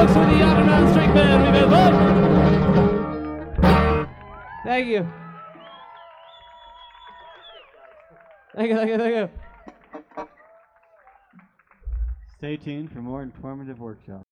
folks, with the Underground String Band. We've been fun. Thank you. Thank you, thank you, thank you. Stay tuned for more informative workshops.